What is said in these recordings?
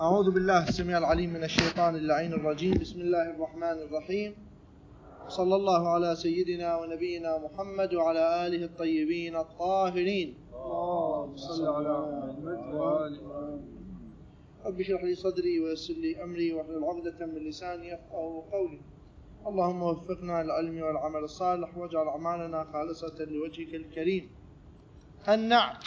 أعوذ بالله السميع العليم من الشيطان اللعين الرجيم. بسم الله الرحمن الرحيم. صلى الله على سيدنا ونبينا محمد وعلى آله الطيبين الطاهرين. اللهم صل على محمد وآله. رب اشرح لي صدري ويسر لي أمري واحلل عقدة من لساني يفقهوا قولي. اللهم وفقنا للعلم والعمل الصالح واجعل أعمالنا خالصة لوجهك الكريم. النعت.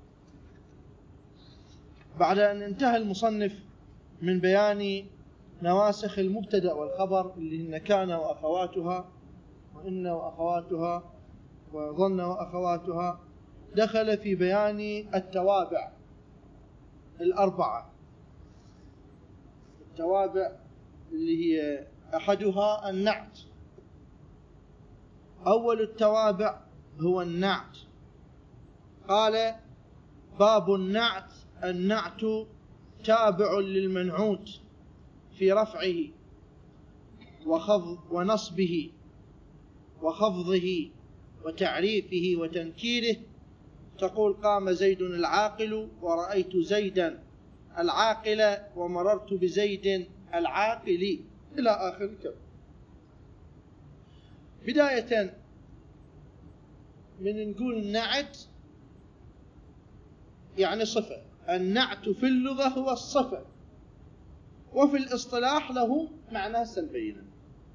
بعد أن انتهى المصنف من بيان نواسخ المبتدأ والخبر اللي هن كان وأخواتها وإن وأخواتها وظن وأخواتها، دخل في بيان التوابع الأربعة. التوابع اللي هي أحدها النعت. أول التوابع هو النعت. قال: باب النعت: النعت تابع للمنعوت في رفعه ونصبه وخفضه وتعريفه وتنكيره. تقول: قام زيد العاقل ورأيت زيدا العاقل ومررت بزيد العاقل، إلى آخر الكلام. بداية من نقول النعت يعني صفة. النعت في اللغة هو الصفة، وفي الاصطلاح له معنى سلبين.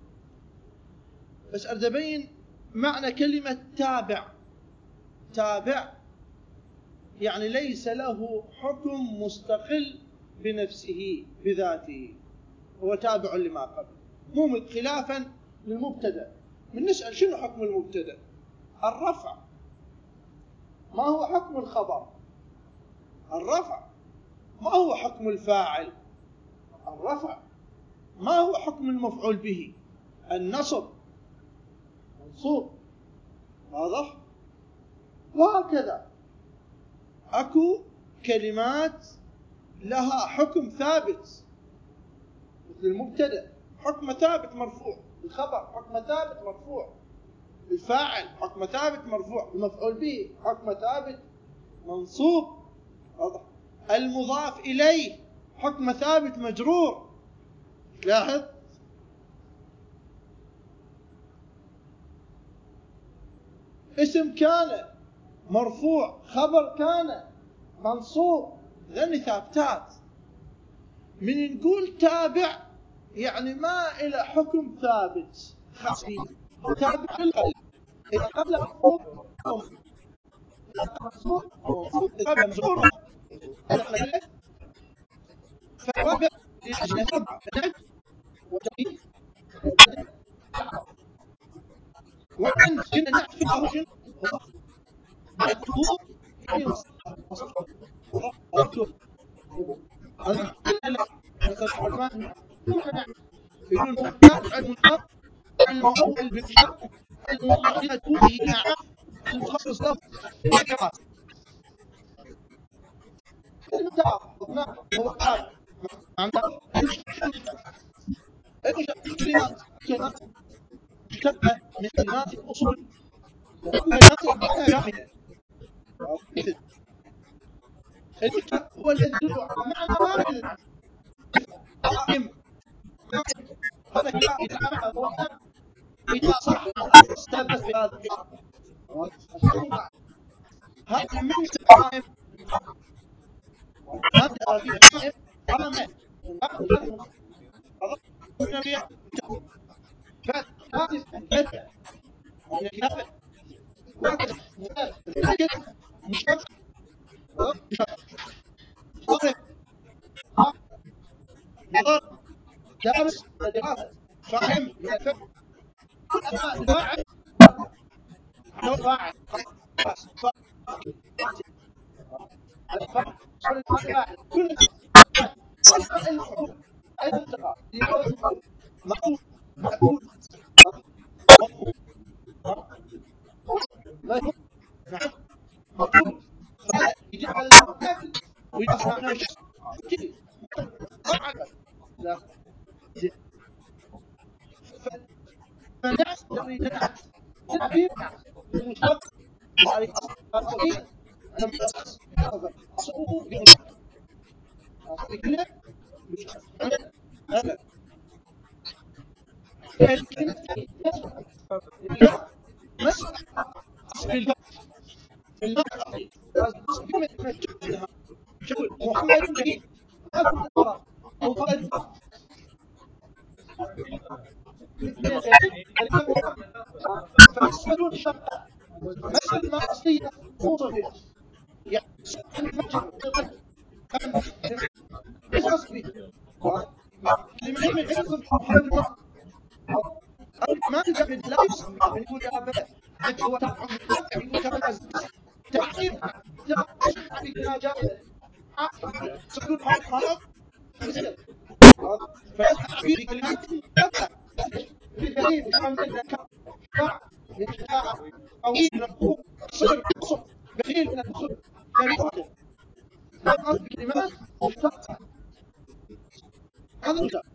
بس أريد أبين معنى كلمة تابع. تابع يعني ليس له حكم مستقل بنفسه بذاته، هو تابع لما قبل، مو خلافا للمبتدأ. من نسأل شنو حكم المبتدأ؟ الرفع. ما هو حكم الخبر؟ الرفع. ما هو حكم الفاعل؟ الرفع. ما هو حكم المفعول به؟ النصب، منصوب. واضح؟ وهكذا أكو كلمات لها حكم ثابت، مثل المبتدأ حكم ثابت مرفوع، الخبر حكم ثابت مرفوع، الفاعل حكم ثابت مرفوع، المفعول به حكم ثابت منصوب. واضح؟ المضاف إليه حكم ثابت مجرور. لاحظ، اسم كان مرفوع، خبر كان منصوب، ذني ثابتات. من نقول تابع يعني ما إلى حكم ثابت خاص فيه. تابع للقلب إذا قبل مفعول قبل مجرور فوابع للأجنة أربعة: النعت والتوكيد وأن شنو النعت في هو شنو؟ هو مكتوب يعني مكتوب. يقولون تابع المضاف المؤول بالشرط المضاف به نعم المخصص له ذكر المضاف هو تابع. معناه كلمات مشتقة من كلمات الأصول وكلمات بعضها جامدة. المشتق هو الذي يدل على معنى واحد: قائم. هذا كلام إذا معنى واحد، إذا صح استلبس بهذا الكلام. هذا من قائم، هذا قائم قام فهذه الكلمة من الكتابة مشتق قائم نظر دارس دراسة فاهم من الفهم. أما الفاعل هو فاعل الفاعل كل المفعول المنطقة المفعول مفعول مفعول مفعول نعم مفعول. فيجي على المفعول ويصنع معناه شخص كذي ما عرف. لا فالناس تريد الناس تعبير المشتق تعريف التوكيد لما أصله بمشتق كده الكلمتين الفاء مسح أصل الفاء بالمعنى كلمة شكل محمد كريم هذا الأمر أو فرد فمسألة شرطة مسألة ما أصلية موصفة يعني المجد ليس أصلي كلمة حفظ محمد ما تلقى من لا يصف من يقول يا أبا أنت هو يقول كما العزيز تحقيق تحقيق جاهل تقول حرام مثل فيستحقي بكلمات تبقى بالدليل كما من الذكاء من الشجاعة قوي من القوة صبر صبر بخيل من البخل كريم واحد هذا قصد كلمات مشتقة هذا مشتق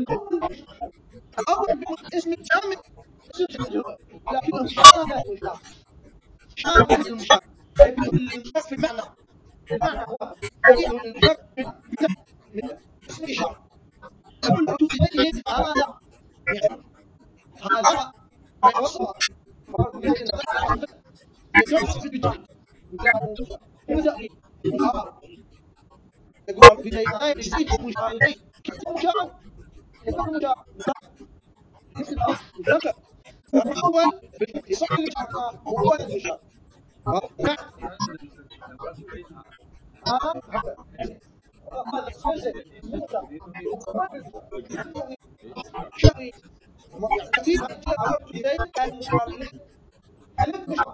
الأول بالاسم الجامع اسم جامع لكنه شامل المشتق شامل المشتق أي بكل المشتق في المعنى المعنى هو دليل المشتق من اسم إشارة يقول مرتوب إليه هذا يعني هذا ما وصف مرتوب إليه هذا يوصف بالجامع لا يبدأ بالإشارة يقول مرتوب إليه هذا يزيد مشار إليه كيف مشار كيف مشار مثل مشار فالأول يصح الإشارة هو المشار نعم هذا سلسلة شرعي يعني ترتيب أمر إليه المشار إليه كلمة مشار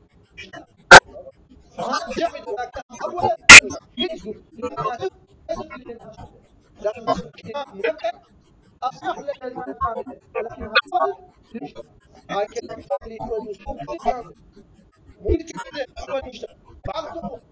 فهذا جامد ولكن أولا يجب للمناسب لكن كلمات مركب أصح لنا المعنى كامل ولكن أول للمشتق هاي كلمة اللي هو المشتق جامد مو كلمة هو المشتق بعض الطرق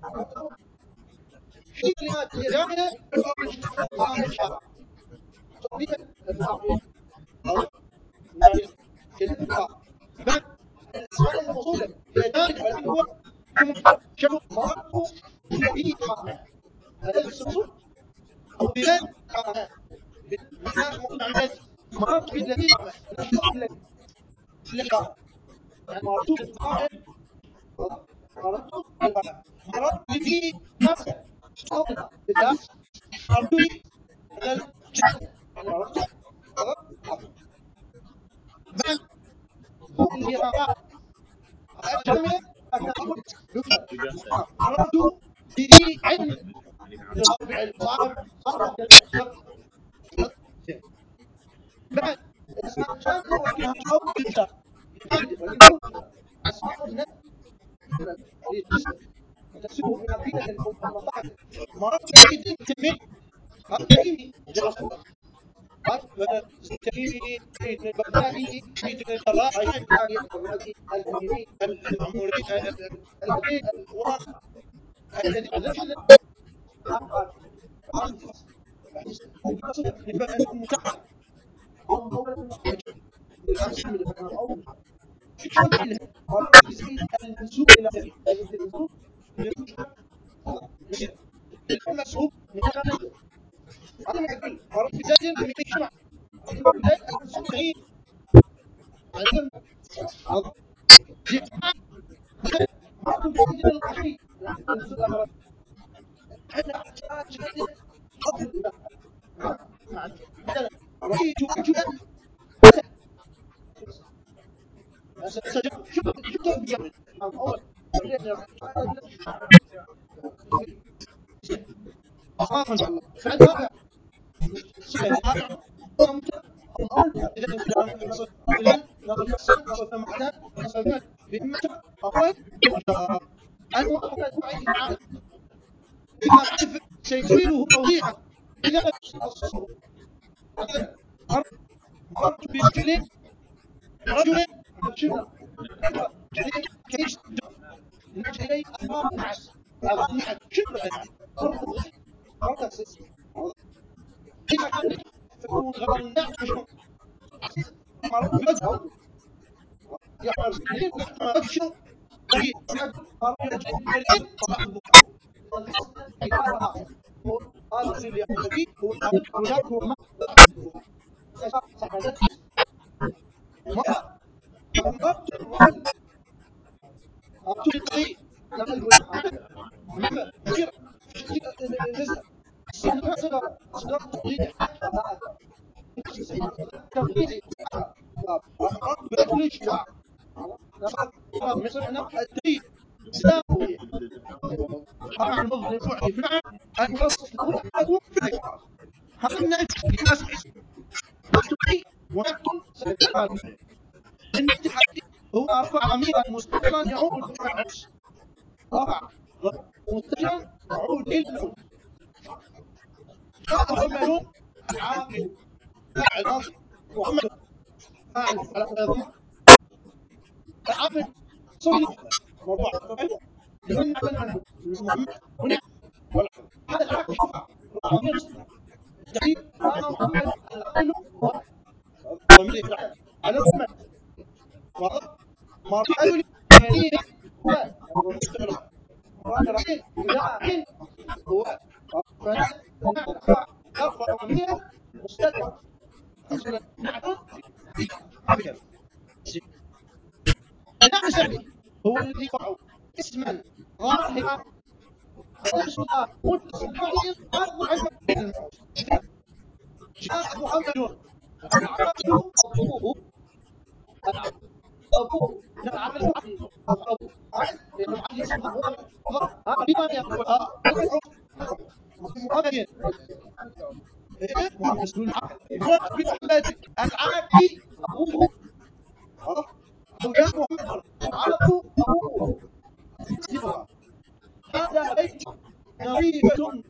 في كلمات هي جامدة أو مشتقة ظاهر شرع تطبيق الفاعل أو يعني كلمة الفاعل بعد الأسماء الموصولة هي جامدة ولكن هو كمشتق شبه مرض بيده قامة هذا السمسم أو بمن قامة بمعنى موجود عن الذي مررت بالذي قامة الأشخاص الذي قامة يعني مررت بالفاعل مررت بالفاعل مررت به نفسه صوتها بالله مررت به الجسد يعني مررت من هو اللي يرى الجامعة لكن أقول مررت بذي علم صار بعلم صار بعد الأسماء الجامدة ولكنها تحول بالمشتق جامدة ولكن هو أسماء الجسم وتفسيره من عقيدة أو مصلحة مرات بعيد تمين تميمي جرسول التميمي بيت البغدادي بيت الراعي البغدادي التميمي العموري الذي الواقع الذي الذي مشاعر أو الأمس من أو شو بعلها مرات زي المنسوب إلى غيره أي المنسوب للمشتق المسحوب من غيره هذا ما يقول مرات زي من يجمع زي المنسوب إليه عندهم جماعة مرات زي القحي المنسوب إلى احنا شديد حب مثلا رأيت وجها شوف بجانب أول أخاف إن شاء الله بعد رابع صفة رابع أول إذا نصف فلان نصف حسن نصف معدان نصف فلان بإمة أول أنا أحتاج أعيد المعاني إذا عرف سيفيده توضيحا إذا لم يخصصه مثلا مررت برجل شبه كيس نحن إليه أغراض النعس أغراض النعس شبه النعس مرة تخصيص إذا كان فيكون غرض النعس مشروع مررت برجل يعمل بالليل ويحتمل رجل شنو بقي مررت بالليل صباح البكاء هذا الشيء اللي يعمل فيه هو هذا هو ما صح هذا مصدر تطبيقي حتى هذا تطبيقي بالإجماع مثل أنا الدليل ساوي طبعا المظلم وعي فعل المخصص له عدو في الإجماع هذا النهج الناس تطبيق ونحن سنتعامل إن التحدي هو رفع ضميرا مستترا يعود بالعكس رفع مستترا يعود للعود جاء محمد العاقل فاعل ماضي محمد فاعل على ضم العاقل صلي مرفوع لمن عمل عنه محمد هنا هذا العاقل رفع ضمير التحديد قال محمد العاقل ضمير يفعل على محمد مرفوع كريم هو مستقر رحيم لاعن هو فنرفع ضميرا مستترا أصلا نعم أبيض النعم الشعبي هو الذي يقع اسما ظاهرا اسم الله متصل بمعنى أرض عن الموت جاء محمد العقل أبوه أبوه العقل أبوه العقل اسمه بما يقول محمد محمد مسؤول العقل محمد العاقل أبوه أو يا محمد العقل أبوه هذا بيت نظيفة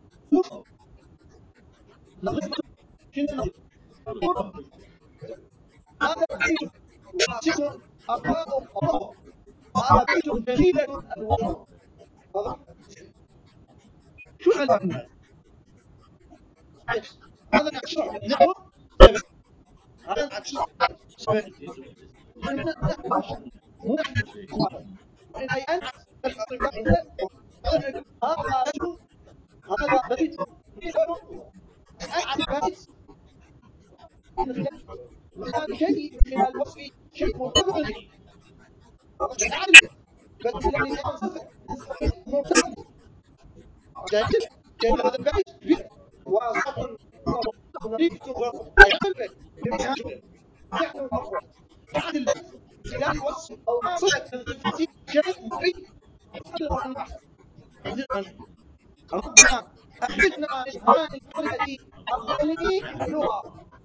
نظيفة شنو نظيفة هذا بيت واسع أبواب الله هذا بيت جميلة ألوانه شو الألوان هذا نشرح نحو هذا نشرح مو أي أنت هذا رجل هذا بيت أعد بيت من خلال شيء من خلال وصف شيء مرتبط به تعرف بل من خلال صفة مرتبط جاهز جاهز هذا البيت وسطح نظيف يعمل البيت بمعنى نحن نقول تعرف البيت من خلال وصف أو صفة من صفات شيء مفيد ربنا أحرجنا من هذه القرية أقلني أهلها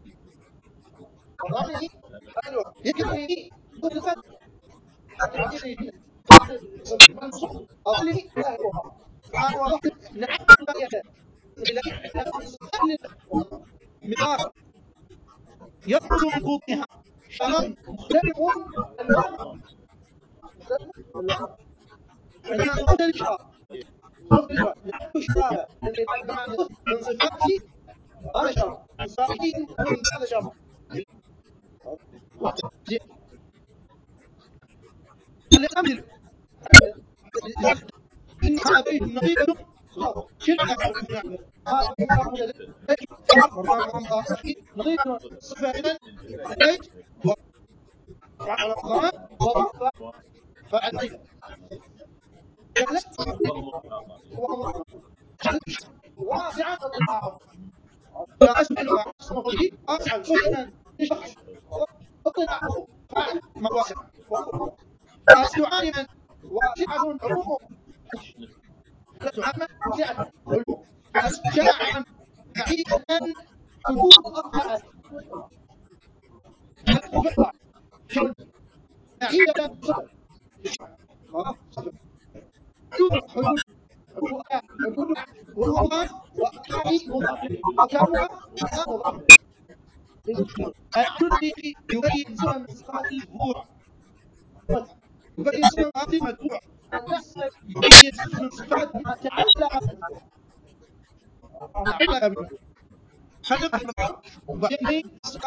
وظنني أهلها يكفيني ضغطا أقلني منصوب أقلني أهلها فأنا وضحت نعم القرية إليه أن مدار يخرج من بطنها شراب مختلف ألوانه عندنا نقطة الإشراف نقطة الإشراف نحن الشراب الذي من صفاته هذا شراب من صفاته هذا شراب الأمثلة إن هذا بيت نظيف شركة هذا نظيف صفة إذن البيت وعلى الضمان فعليه جلست واسعا الضعف لا أسمع صوته أسعى شيئا لشخص اطلاعه فعل ما واسع لست عالما واسعة علومه لست عالما واسعة علومه لست شاعرا بعيدا حدود أطلعت لست فقرة بعيدا حدود حدود وهو مضاف وأطلعي مضاف وكانها مضاف العدد يبين صفة من صفات المتبوع يبين صفة من صفات المتبوع النص يبين صفة من صفات ما تعلق بنا خلق وبعدين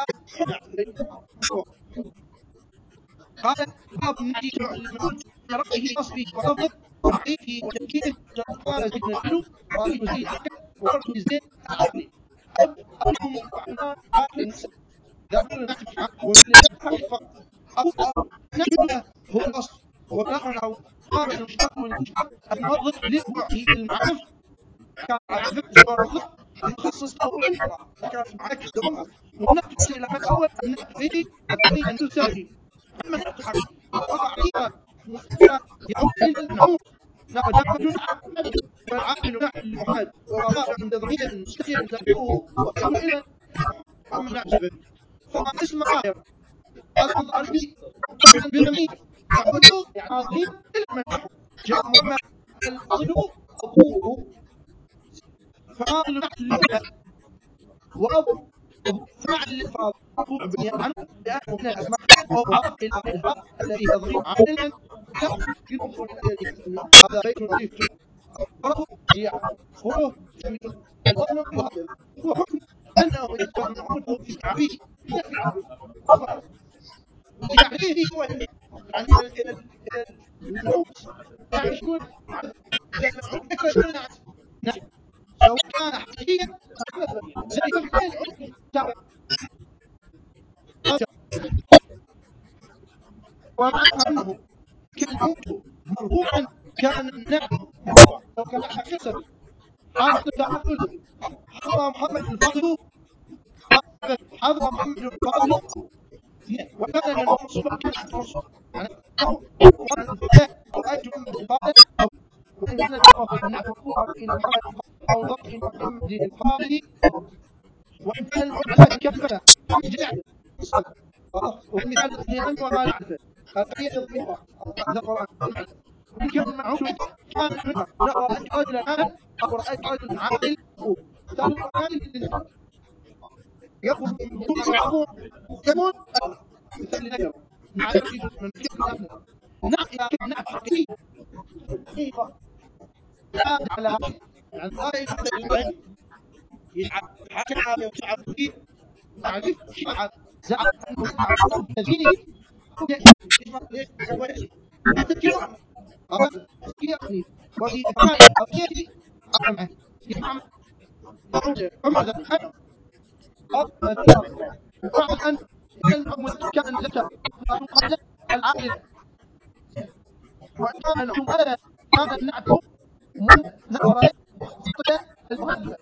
قال باب النهي المنوج برفعه نصبه وخفضه وتعريفه وتمكينه قال زيد نحن قال زيد وقرت زيد العقلي أبلهم وعنا عقل ذكر نحن والنحن فقط أو نحن هو الأصل وكأنه قابل مشتق من المشتق الموظف لبعده المعروف كان على فكرة نخصص له بالفرع عكس دمها ونقص إلى الأول النعت فيه والثاني أن يساوي. أما النعت الحقيقي وضعيفا مفردا يعود إلى المنعوت ودابة والعامل نعت لمحمد وراء عند ضمير مستتر تدعوه يعود إلى أما النعت السببي فما اسم غاير الأضعف بالضمير يعود يعني إلى المنعوت جاء محمد الفاضل أبوه فاضل نعت لمحمد وأبو فاعل للفاضل مرفوع بالياء عنه لأنه من الأسماء وهو مضاف إلى الفاء التي هي ضمير عامل هذا بيت لطيف جدا. قرأه خذوه الفضل الفاضل وحكم أنه يتبع معروفه في التعبير يعني هو يعني إلى المنعوت يعني شو إلى المنعوت يكون نعت سواء كان حقيقيا أو سببيا زي العلم تابع ومعنى أنه كالموت مرفوعا كان النعت مرفوعا لو كان نعت حقيقي حاضر تعقل حضر محمد الفاضل حضر محمد الفاضل وكان من منصوبا كان منصوبا يعني وكان الفاضل رأيت محمد الفاضل وإن كان النعت مرفوعا إلى محمد الفاضل أو ضبط إلى محمد الفاضل وإن كان المعنى كفنا جعل والمثال اثنين وما نعرفه هي تضمينها هذا القرآن وإن كان المعروف كان منها لا رأيت رجلا عامل أو رأيت رجلا عامل مثال القرآن للإنسان يأخذ من بطون يعظون يمون مثال نكر نعم من كيف نعم نعم نعم حقيقي على يعني لا يحدث العلم يجعل حكى ويجعل فيه معرفة شيعة زعم أنه يعرفون بدينه ليش لا تذكرون أراد يقضي وفي إفعال أبيه أمعه يفهم عمر ذلك بعد أن ينعم كان لك قبل العائلة وكان العملاء كان النعت من نظر خطة المهدفة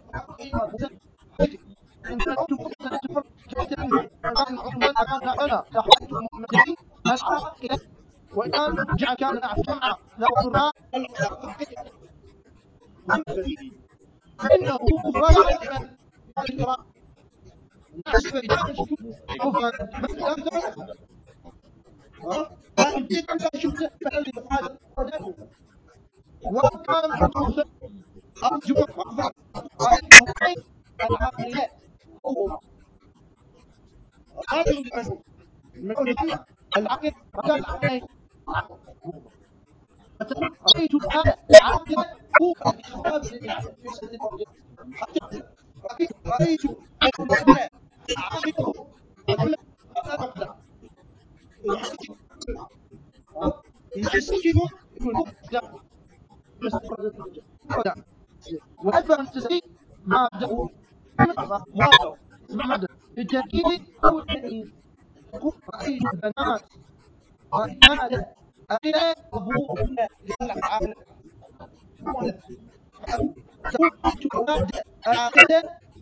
إن كان أنتم مؤمنة تفرق كاتبين وكان العملاء كان نعتنا لحقت المؤمنين العائلة وكان جعل كان نعت جمعة لا قراء فإنه غالبا القراء نحسب إجابة شكوك كفا مثلا لكن جيت عندها شكوك فهل هذا وكان معروفا أرجو أفضل وإنه أي العاملات هذا المنعوت المنعوت هنا العقل وكان العقلين رأيت الآن عقلا هو الإخبار للعقل في سنة الموجة رأيت المعاملات عقله وكل هذا مقدر الناس كيفهم يكون مقدر بس مقدر وأدفع التسعيد مع دعوه موافق مع بالتأكيد أو التأكيد يقول رأيت البنات رأيت هذا أين أبوه لله تعالى تقول رأيت أولاد أعادة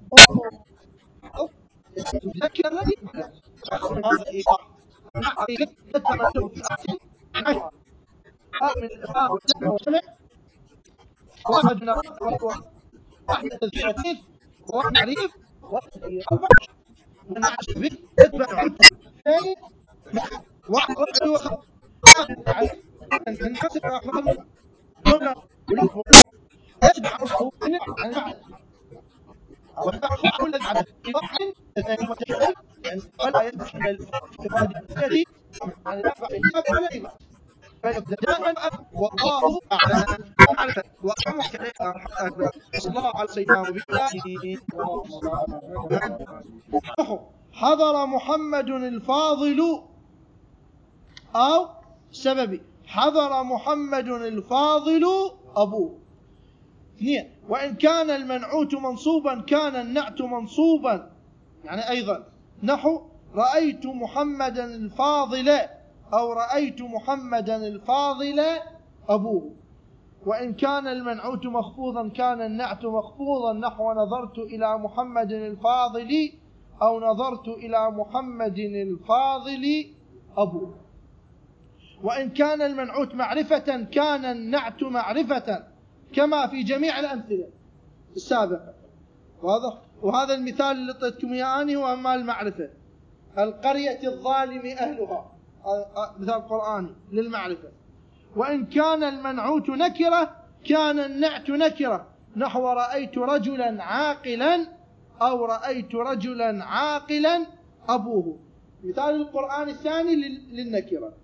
تذكر الذي هذا إيقاع حقيقة تتمثل في الأحسن عشرة من الإفهام والجمع والجمع واحد من واحد تذكير وواحد معريف وواحد أربع من عشر تتبع عدة ثاني واحد رفع وخفض واحد تعريف من حسب أخبار هنا ولفظ يتبع أصله عن المعنى والأخبار الذي بعده إيضاح وتحريف ولا يدخل الإفراد الذي عن الأخبار ولا إيضاح دائما والله أعلم ومعرفة وأعلم أكبر صلى الله على سيدنا وبالله اللهم صل على محمد. حضر محمد الفاضل أو سببي حضر محمد الفاضل أبوه. اثنين وإن كان المنعوت منصوبا كان النعت منصوبا يعني أيضا نحو رأيت محمدا الفاضل أو رأيت محمدا الفاضل أبوه. وإن كان المنعوت مخفوضا كان النعت مخفوضا، نحو نظرت إلى محمد الفاضل أو نظرت إلى محمد الفاضل أبوه. وإن كان المنعوت معرفة كان النعت معرفة، كما في جميع الأمثلة السابقة. واضح؟ وهذا المثال اللي اعطيتكم اياه اني هو مال المعرفة. القرية الظالم أهلها، مثال قرآني للمعرفة. وإن كان المنعوت نكرة كان النعت نكرة، نحو رأيت رجلا عاقلا أو رأيت رجلا عاقلا أبوه. مثال القرآن الثاني للنكرة: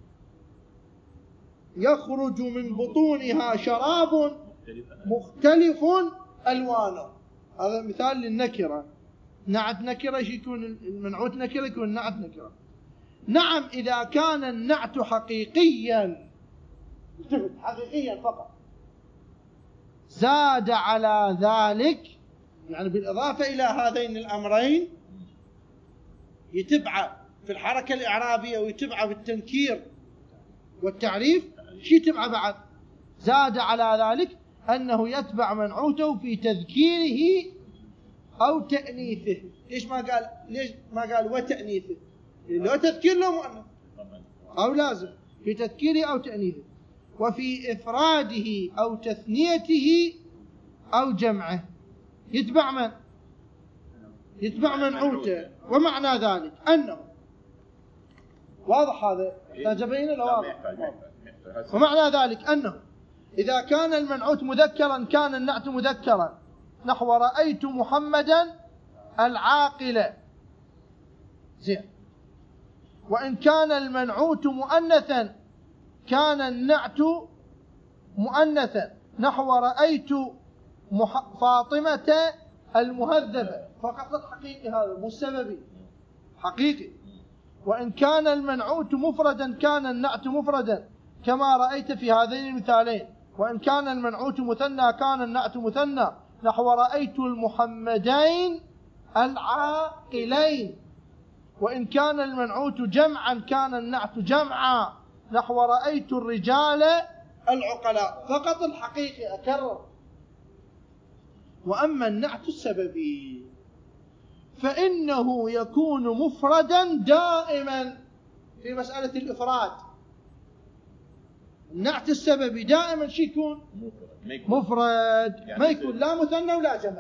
يخرج من بطونها شراب مختلف ألوانه. هذا مثال للنكرة. نعت نكرة يكون المنعوت نكرة، يكون النعت نكرة. نعم إذا كان النعت حقيقيا، حقيقيا فقط، زاد على ذلك، يعني بالإضافة إلى هذين الأمرين، يتبع في الحركة الإعرابية ويتبع في التنكير والتعريف، شو يتبع بعد؟ زاد على ذلك أنه يتبع منعوته في تذكيره أو تأنيثه. ليش ما قال وتأنيثه؟ لو تذكير له مؤنث أو لازم في تذكيره أو تأنيثه. وفي إفراده أو تثنيته أو جمعه يتبع من؟ يتبع منعوته. ومعنى ذلك أنه، واضح هذا؟ تجبين لا واضح؟ ومعنى ذلك أنه إذا كان المنعوت مذكرا كان النعت مذكرا، نحو رأيت محمدا العاقل. زين. وإن كان المنعوت مؤنثا كان النعت مؤنثا، نحو رأيت فاطمة المهذبة. فقط حقيقي، هذا مو سببي، حقيقي. وإن كان المنعوت مفردا كان النعت مفردا، كما رأيت في هذين المثالين. وإن كان المنعوت مثنى كان النعت مثنى، نحو رأيت المحمدين العاقلين. وإن كان المنعوت جمعا كان النعت جمعا، نحو رأيت الرجال العقلاء. فقط الحقيقي، أكرر. وأما النعت السببي فإنه يكون مفردا دائما. في مسألة الإفراد النعت السببي دائما شو يكون؟ مفرد، ما يكون لا مثنى ولا جمع.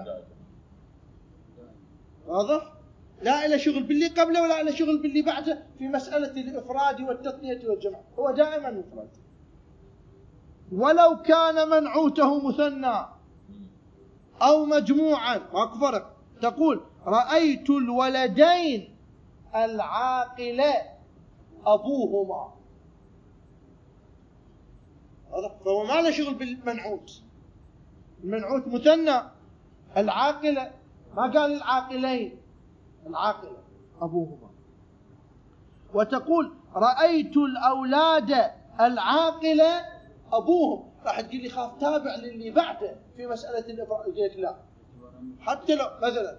واضح؟ لا إلى شغل باللي قبله ولا إلى شغل باللي بعده في مسألة الإفراد والتثنية والجمع، هو دائما مفرد. ولو كان منعوته مثنى أو مجموعا ماكو فرق. تقول رأيت الولدين العاقل أبوهما، فهو ما له شغل بالمنعوت. المنعوت مثنى، العاقلة ما قال العاقلين، العاقلة أبوهما. وتقول رأيت الأولاد العاقلة أبوهم. راح تقول لي خاف تابع للي بعده في مسألة الإفراد. قلت لا، حتى لو مثلا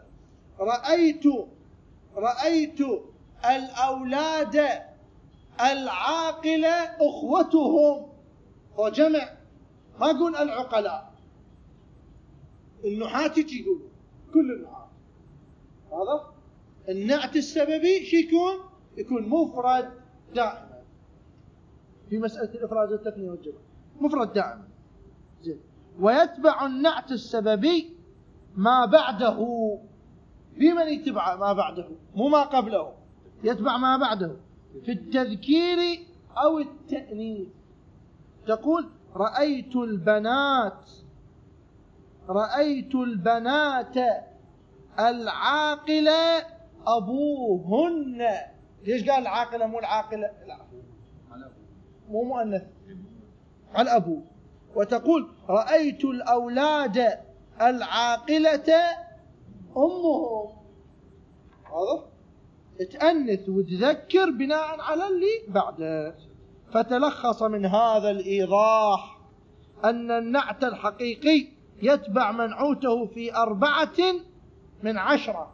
رأيت الأولاد العاقلة أخوتهم، هو جمع، ما قول العقلاء. النحاة يقولون كل النحاة هذا النعت السببي شو يكون مفرد دائما في مسألة الإفراد والتثنية والجمع، مفرد دائما. زين. ويتبع النعت السببي ما بعده. بمن يتبع ما بعده؟ مو ما قبله، يتبع ما بعده في التذكير أو التأنيث. تقول رأيت البنات العاقلة أبوهن. ليش قال العاقلة مو العاقلة؟ مو مؤنث، على أبوه. وتقول رأيت الأولاد العاقلة أمهم. واضح؟ تأنث وتذكر بناء على اللي بعده. فتلخص من هذا الإيضاح أن النعت الحقيقي يتبع منعوته في 4 من 10: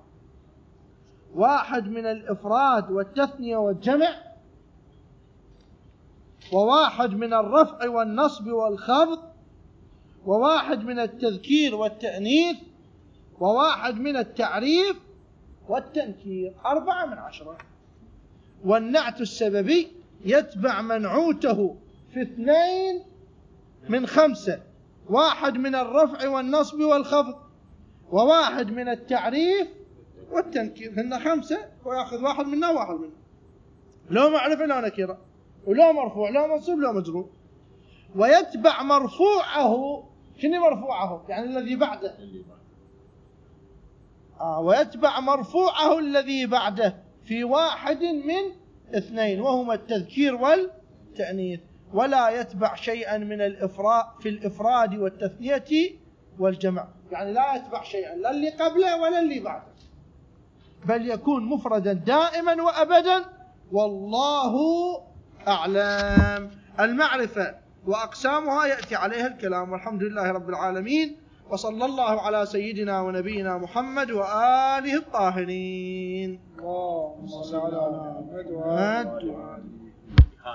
1 من الإفراد والتثنية والجمع، 1 من الرفع والنصب والخفض، وواحد من التذكير والتأنيث، وواحد من التعريف والتنكير، 4 من 10. والنعت السببي يتبع منعوته في 2 من 5، 1 من الرفع والنصب والخفض، وواحد من التعريف والتنكير. هن 5 ويأخذ 1 منها و1 منها، لو معرفة لو نكرة، ولو مرفوع لو منصوب لو مجرور. ويتبع مرفوعه، شنو مرفوعه؟ يعني الذي بعده. ويتبع مرفوعه الذي بعده في 1 من 2، وهما التذكير والتأنيث. ولا يتبع شيئا من الإفراد في الإفراد والتثنية والجمع، يعني لا يتبع شيئا لا اللي قبله ولا اللي بعده، بل يكون مفردا دائما وأبدا، والله أعلم. المعرفة وأقسامها يأتي عليها الكلام، والحمد لله رب العالمين، وصلى الله على سيدنا ونبينا محمد وآله الطاهرين. اللهم صل على محمد وآل محمد.